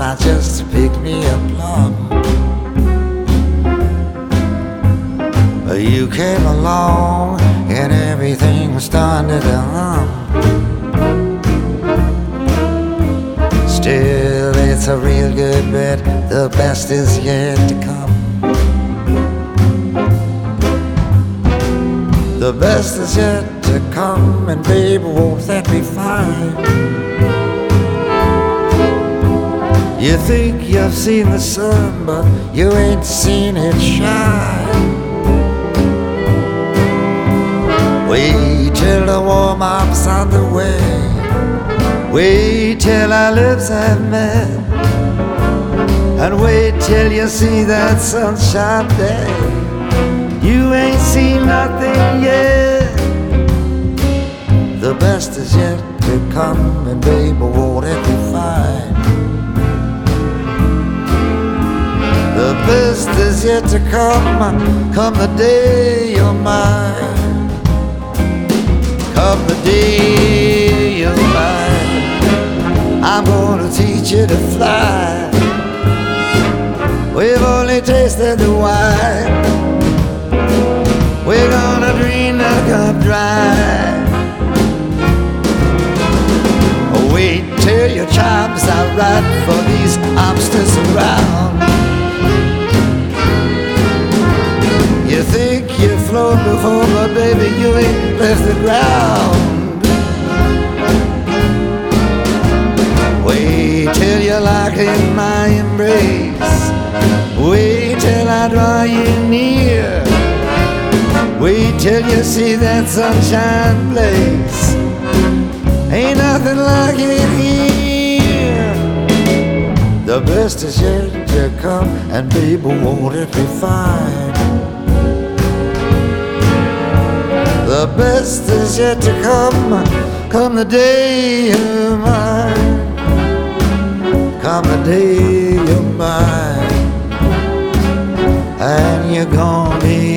outside just to pick me a plum. But you came along and everything was starting to hum. Still, it's a real good bet, the best is yet to come. The best is yet to come, and baby, won't that be fine? You think you've seen the sun, but you ain't seen it shine. Wait till the warm-up's on the way. Wait till our lips have met, and wait till you see that sunshine day. You ain't seen nothing yet. The best is yet to come, and baby, won't it be fine? The best is yet to come, come the day you're mine. Come the day you're mine, I'm gonna teach you to fly. We've only tasted the wine, we're gonna drain the cup dry. Wait till your charms are right for these arms to surround. You think you've flown before, but baby, you ain't left the ground. Wait till you're locked in my embrace. Wait till I draw you near. Wait till you see that sunshine blaze. Ain't nothing like it here. The best is yet to come, and baby, won't it be fine? The best is yet to come, come the day you're mine. Come the day you're mine, and you're gonna be